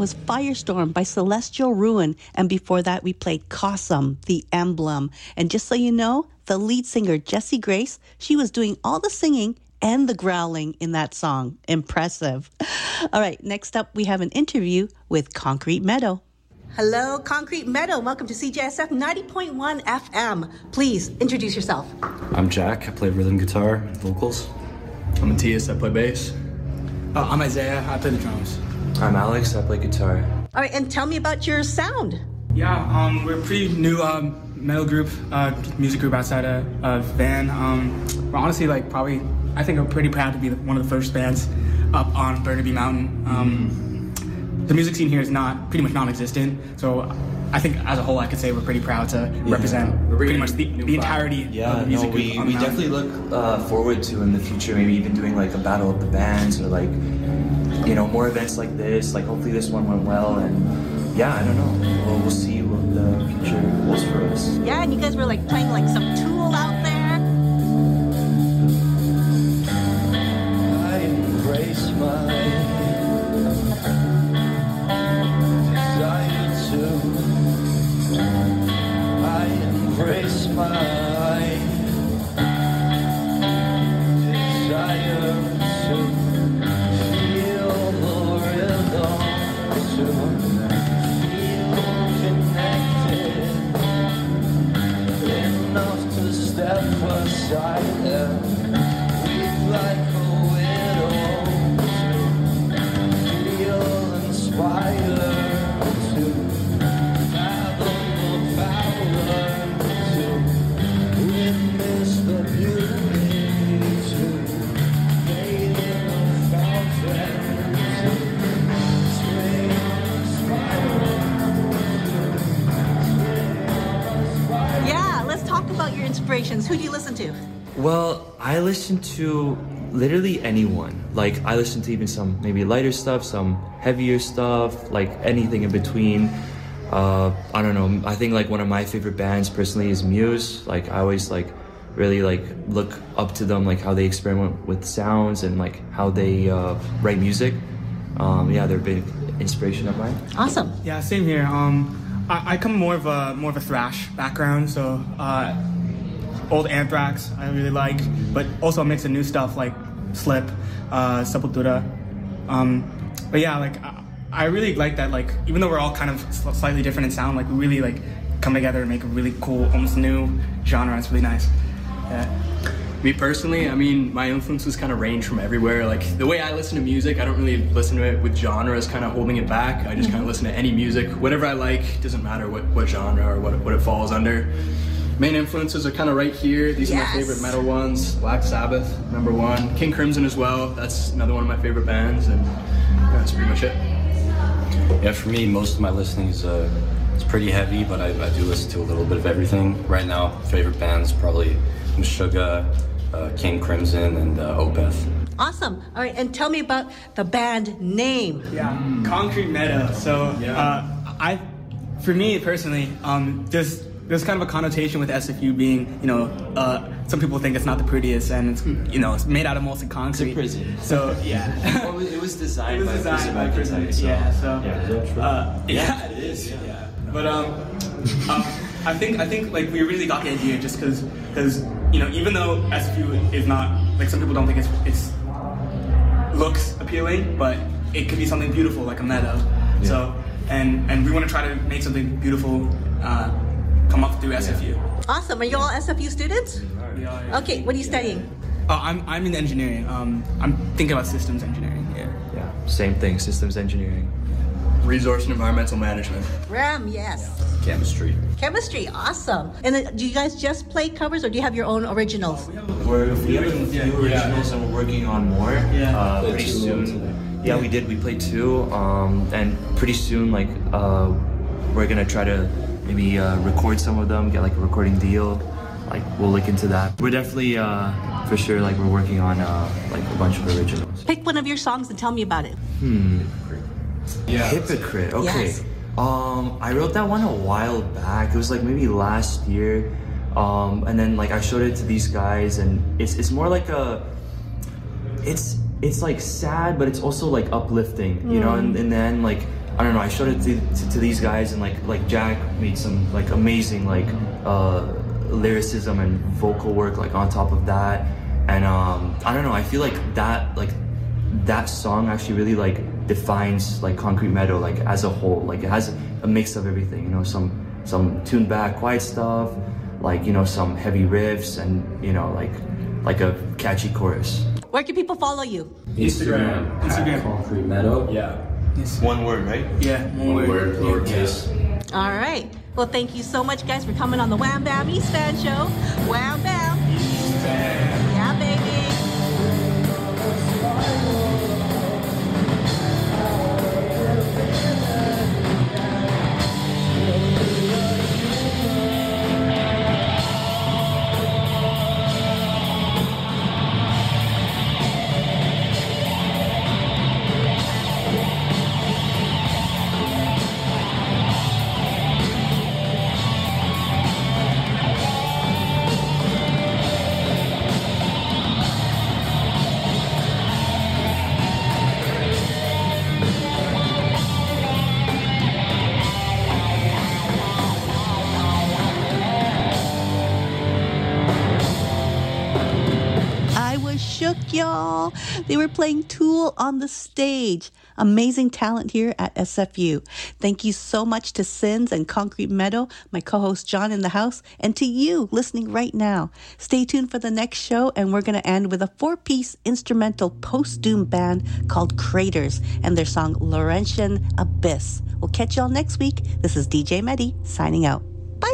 was Firestorm by Celestial Ruin. And before that, we played Cossum, The Emblem. And just so you know, the lead singer, Jessie Grace, she was doing all the singing and the growling in that song. Impressive. All right, next up, we have an interview with Concrete Meadow. Hello, Concrete Meadow. Welcome to CJSF 90.1 FM. Please introduce yourself. I'm Jack. I play rhythm guitar and vocals. I'm Matthias. I play bass. I'm Isaiah. I play the drums. I'm Alex. I play guitar. All right, and tell me about your sound. Yeah, we're a pretty new metal group, music group outside of Van. We're honestly I think we're pretty proud to be one of the first bands up on Burnaby Mountain. The music scene here is pretty much non-existent, so I think as a whole I could say we're pretty proud to represent pretty much the entirety of the music group. We definitely look forward to in the future maybe even doing like a battle of the bands or like, you know, more events like this. Like hopefully this one went well, and yeah, I don't know. We'll see what the future holds for us. Yeah, and you guys were like playing like some Tool out there. I embrace my embrace my desire to feel the rhythm, to feel connected enough to step aside and weep like a widow, to feel inspired. Your inspirations. Who do you listen to? Well, I listen to literally anyone. Like I listen to even some maybe lighter stuff, some heavier stuff, like anything in between. I don't know. I think like one of my favorite bands personally is Muse. Like I always like really like look up to them, like how they experiment with sounds and like how they write music. Yeah, they're a big inspiration of mine. Awesome. Yeah, same here. I come more of a thrash background, so old Anthrax I really like, but also a mix of new stuff like Slip, Sepultura. But yeah, like I really like that. Like even though we're all kind of slightly different in sound, like we really like come together and make a really cool, almost new genre. It's really nice. Yeah. Me personally, I mean, my influences kind of range from everywhere. Like the way I listen to music, I don't really listen to it with genres kind of holding it back. I just kind of listen to any music, whatever I like. Doesn't matter what genre or what it falls under. Main influences are kind of right here. These are my favorite metal ones. Black Sabbath, #1. King Crimson as well. That's another one of my favorite bands, and yeah, that's pretty much it. Yeah, for me, most of my listening is it's pretty heavy, but I do listen to a little bit of everything. Right now, favorite bands probably Meshuggah, King Crimson, and Opeth. Awesome. All right, and tell me about the band name. Yeah, Concrete Meadow. So, for me personally, there's kind of a connotation with SFU being, you know, some people think it's not the prettiest, and it's, you know, it's made out of mostly concrete. It's a prison. So yeah. Well, it was designed by prison. So, yeah. So yeah, it is. Yeah. But I think like we really got the idea just because you know, even though SFU is not, like, some people don't think it's looks appealing, but it could be something beautiful like a meadow. Yeah. So and we want to try to make something beautiful come up through SFU. Awesome. Are you all SFU students? Yeah. Okay, what are you studying? I'm in engineering. I'm thinking about systems engineering. Yeah, same thing, systems engineering. Resource and environmental management. RAM, yes. Chemistry. Chemistry, awesome. And then, do you guys just play covers, or do you have your own originals? We have a few originals, and we're working on more. Pretty soon. Yeah, we did. We played 2, and pretty soon, like, we're gonna try to maybe record some of them, get like a recording deal. Like, we'll look into that. We're definitely, for sure, like, we're working on like a bunch of originals. Pick one of your songs and tell me about it. Yeah. Hypocrite. Okay. Yes. I wrote that one a while back. It was like maybe last year. And then like I showed it to these guys, and it's more like it's like sad, but it's also like uplifting, you know. And then like I don't know, I showed it to these guys, and like Jack made some like amazing like lyricism and vocal work like on top of that. And I don't know, I feel like that song actually really like defines like Concrete Meadow like as a whole. Like it has a mix of everything, you know, some tuned back quiet stuff, like, you know, some heavy riffs, and, you know, like a catchy chorus. Where can people follow you? Instagram. Concrete Meadow. Yeah. One word, right? Yeah. One word, lowercase. All right. Well, thank you so much, guys, for coming on the Wham Bam East Fan Show. Wham Bam. Yeah, baby. Shook, y'all. They were playing Tool on the stage. Amazing talent here at SFU. Thank you so much to Sins and Concrete Meadow, my co-host John in the house, and to you listening right now. Stay tuned for the next show, and we're going to end with a 4-piece instrumental post-doom band called Craters and their song Laurentian Abyss. We'll catch y'all next week. This is DJ Medi signing out. Bye.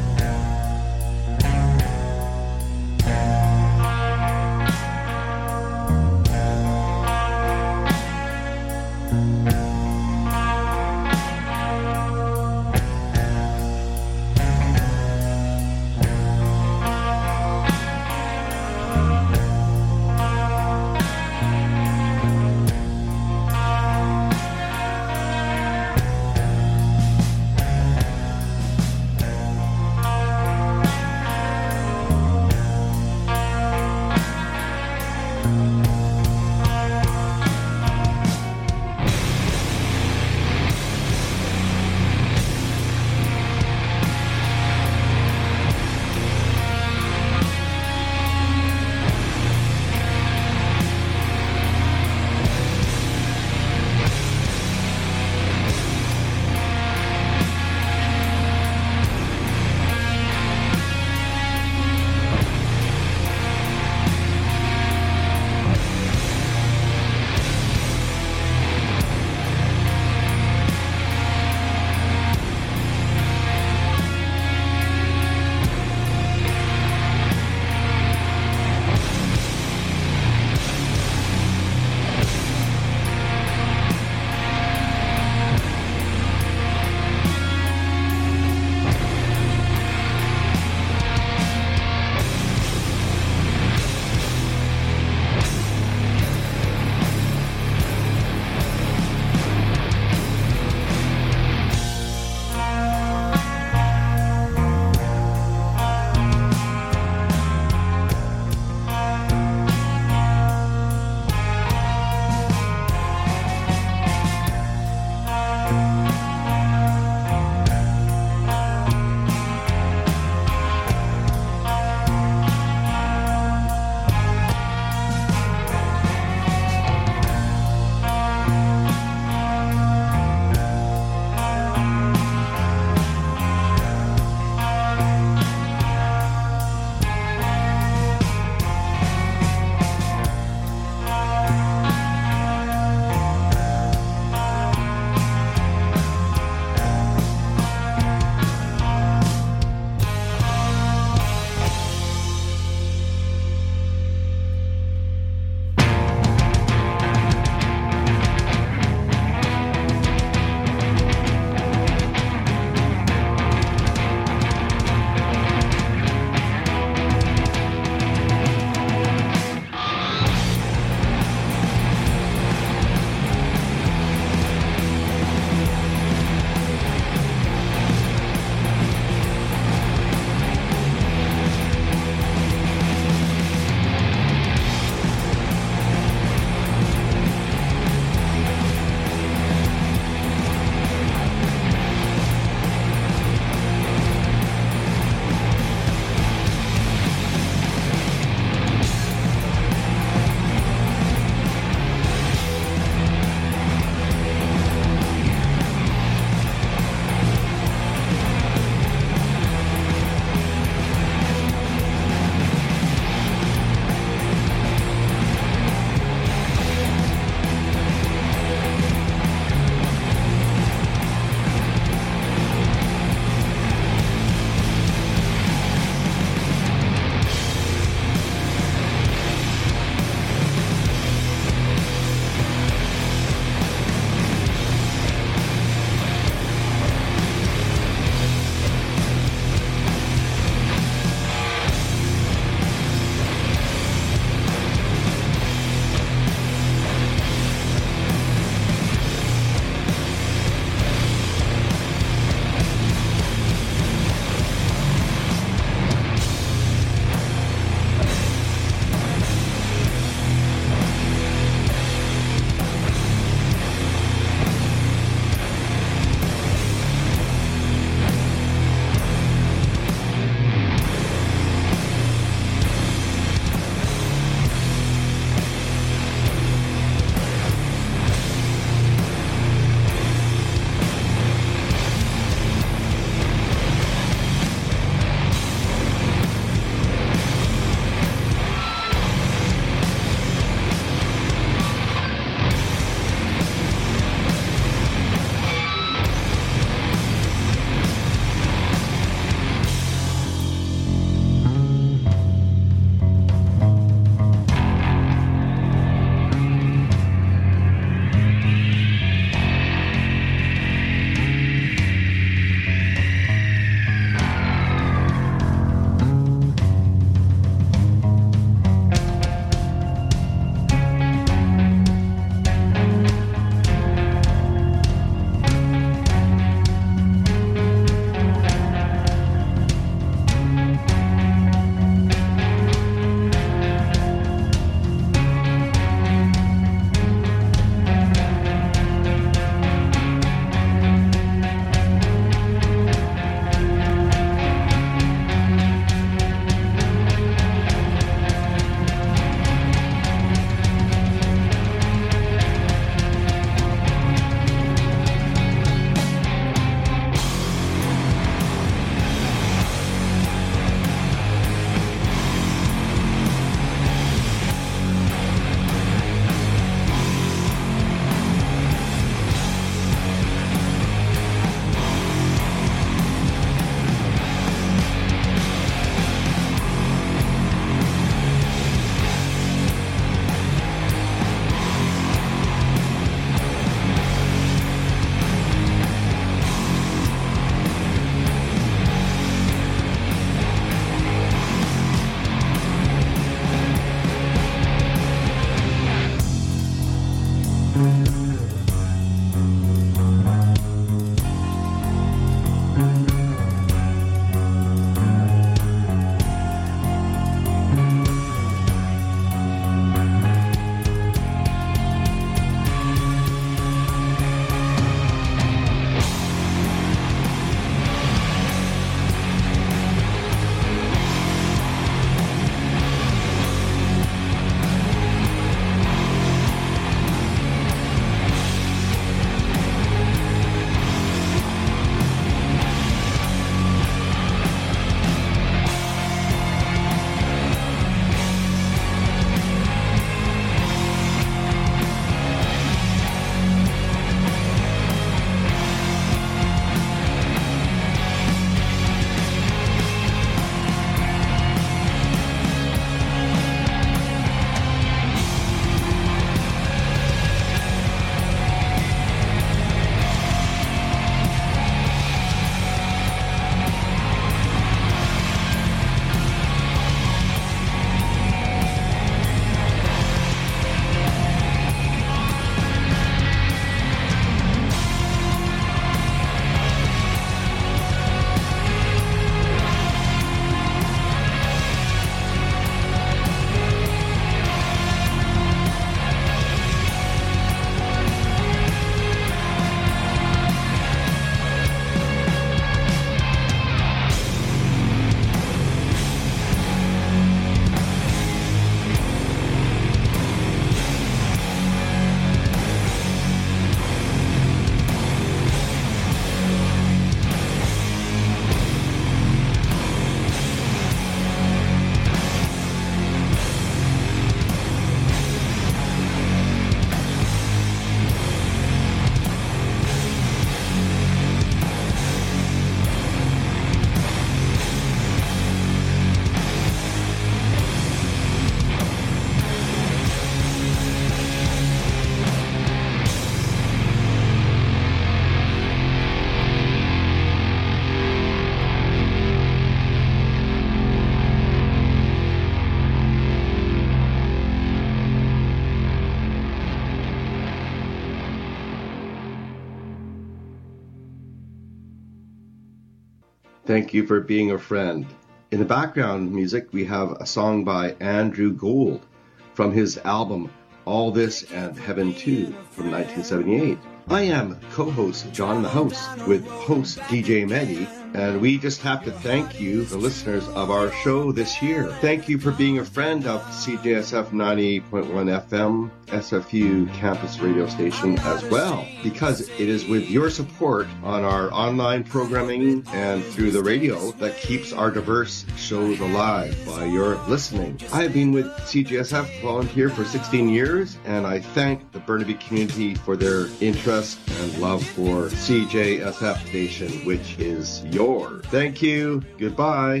Thank you for being a friend. In the background music, we have a song by Andrew Gold from his album All This and Heaven 2 from 1978. I am co-host John in the House with host DJ Mehdi, and we just have to thank you, the listeners of our show this year. Thank you for being a friend of CJSF 90.1 FM, SFU campus radio station as well, because it is with your support on our online programming and through the radio that keeps our diverse shows alive by your listening. I have been with CJSF volunteer for 16 years, and I thank the Burnaby community for their interest and love for CJSF station, which is yours. Thank you. Goodbye.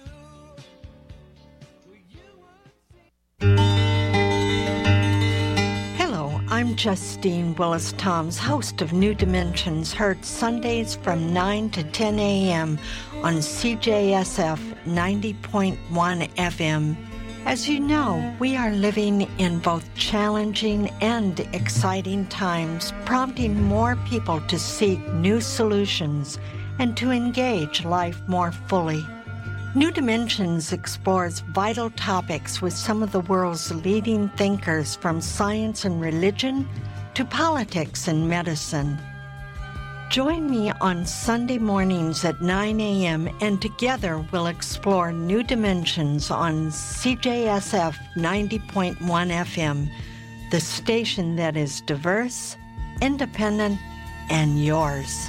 Hello, I'm Justine Willis-Toms, host of New Dimensions, heard Sundays from 9 to 10 a.m. on CJSF 90.1 FM. As you know, we are living in both challenging and exciting times, prompting more people to seek new solutions and to engage life more fully. New Dimensions explores vital topics with some of the world's leading thinkers, from science and religion to politics and medicine. Join me on Sunday mornings at 9 a.m. and together we'll explore New Dimensions on CJSF 90.1 FM, the station that is diverse, independent, and yours.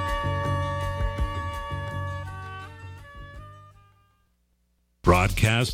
Broadcast